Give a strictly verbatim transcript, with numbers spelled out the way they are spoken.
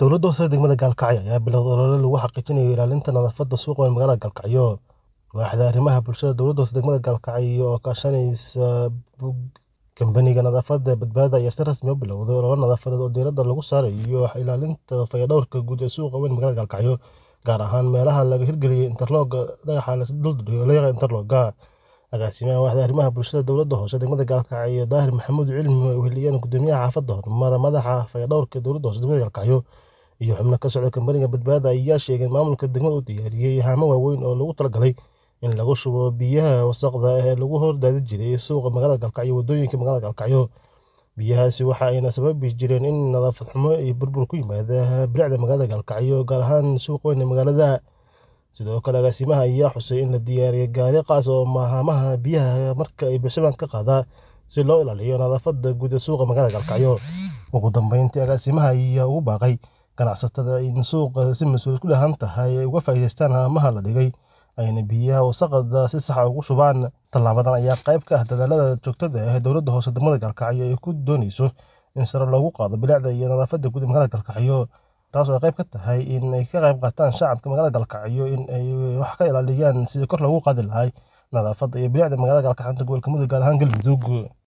Dowladda hoose ee degmada Gaalkacyo ayaa bilowday olole lagu xaqiijinayo ilaalinta nadaafadda suuqa weyn ee magaalada Gaalkacyo. Waaxda arrimaha bulshada dowladda hoose ee degmada Gaalkacyo oo kaashanaysa kambaniga nadaafadda badbaada ayaa si rasmi ah u bilowday olole nadaafadeed oo diiradda lagu saarayo ilaalinta fayadhowrka guud ee suuqa weyn ee magaalada Gaalkacyo, gaar ahaan meelaha laga hirgeliyay interlock dhagaxa la dhigay interlock. Agaasimaha waaxda arrimaha bulshada dowladda hoose ee degmada Gaalkacyo Daahir Maxamuud Cilmi oo weheliyay Gudoomiyaha xaafadda Hormar, madaxa fayadhowrka dowladda hoose ee degmada Gaalkacyo iyo xubno ka socda kambaniga badbaada ayaa sheegay in maamulka degmadu uu diyaariyay haamo waaweyn oo loogu talagalay in lagu shubo biyaha wasakhda ah ee lagu hor daadin jiray suuqa magaalada Gaalkacyo iyo waddooyinka magaalada Gaalkacyo. Biyahaasi waxa ayna sababi jireen in nadaafad xumo iyo burbur ku yimaada bilicda magaalada Gaalkacyo, gaar ahaan suuqa weyn ee magaalada. Sidoo kale, agaasimaha ayaa xusay in la diyaariyay gaari qaas ah oo haamaha biyaha marka ay buuxsamaan ka qaada si loo ilaaliyo nadaafadda guud ee suuqa magaalada Gaalkacyo. Ugu dambeyntii, agaasimaha ayaa ugu baaqay ganacsatada in suuqa si mas'uuliyad ku dheehan tahay ay uga faa'iidaystaan haamaha la dhigay, ayna biyaha wasakhda si sax ah ugu shubaan. Tallaabadan ayaa qayb ka ah dadaallada joogtada ah ee dowladda hoose ee degmada Gaalkacyo ay ku dooneyso in sare loogu qaado bilicda iyo nadaafadda guud ee magaalada Gaalkacyo, taas oo ay qayb ka tahay in ay ka qayb qaataan shacabka magaalada Gaalkacyo in ay wax ka ilaaliyaan sidii kor loogu qaadi lahaa nadaafadda iyo bilicda magaalada Gaalkacyo ee gobolka Mudug, gaar ahaan Galmudug.